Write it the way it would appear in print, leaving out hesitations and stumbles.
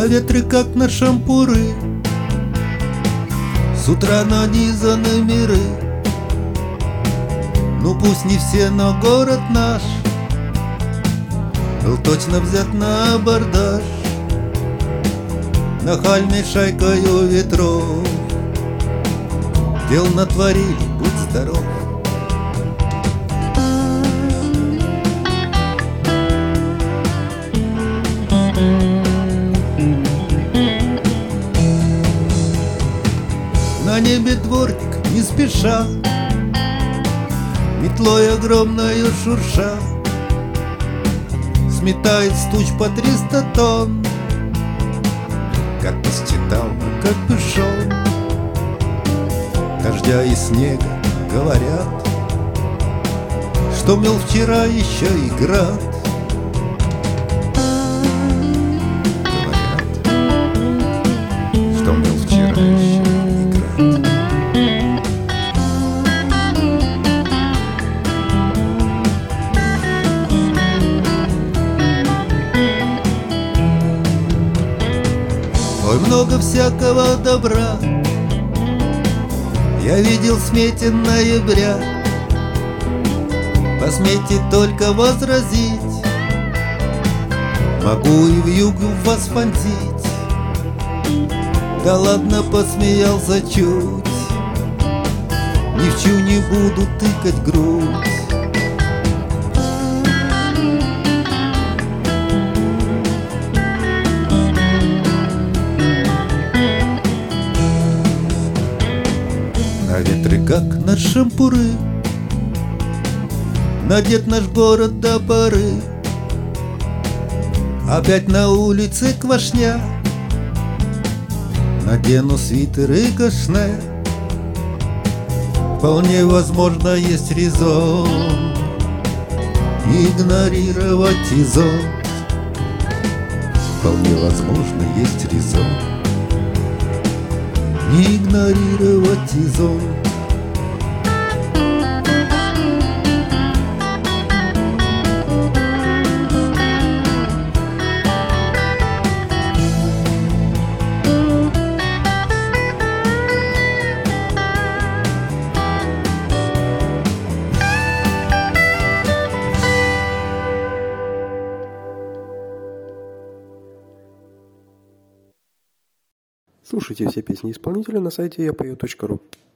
ветры, как на шампуры, с утра нанизаны миры. Ну пусть не все, но город наш был точно взят на абордаж нахальной шайкою ветров. Дел натворили, будь здоров. На небе дворник не спеша, метлой огромною шурша, сметает с туч по 300 тонн. Как посчитал на капюшон дождя и снега, говорят, что мел вчера еще и град. Говорят, что мел вчера еще и град. Ой, много всякого добра я видел в смете ноября. По смете только возразить могу и вьюгу вас понтить. Да ладно, посмеялся чуть, ни в чью не буду тыкать грудь. На ветры, как на шампуры, надет наш город до поры. Опять на улице квашня, надену свитер и кашне. Вполне возможно, есть резон игнорировать изон. Вполне возможно, есть резон не игнорировать изон. Слушайте все песни исполнителя на сайте yapою.ru.